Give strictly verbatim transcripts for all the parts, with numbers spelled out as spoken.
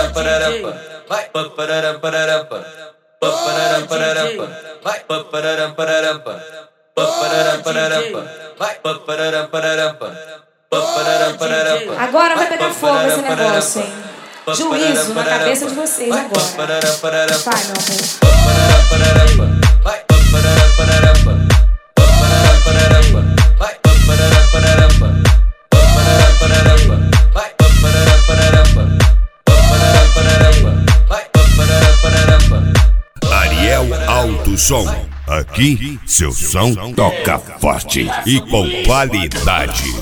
pararampa, vai pararam pararampa, pararam pararampa, vai pararam pararampa, pararam pararampa, vai pararam pararampa, pararam pararampa. Agora vai pegar fogo esse negócio, hein? Juízo na cabeça de vocês agora. Vai, meu amor. Vai pararam pararampa, pararam pararampa, vai pararam pararampa, pararam pararampa, vai pararam pararampa, pararam pararampa, vai pararam pararampa. Ariel Alto Som. Aqui seu som toca forte e com qualidade.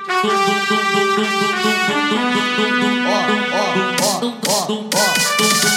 Ó, ó, ó, ó, ó, ó.